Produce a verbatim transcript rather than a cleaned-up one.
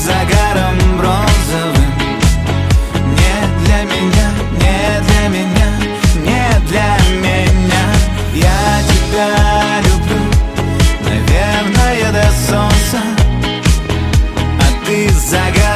загаром бронзовым. Не для меня, не для меня, не для меня. Я тебя люблю, наверное, до солнца, а ты загором.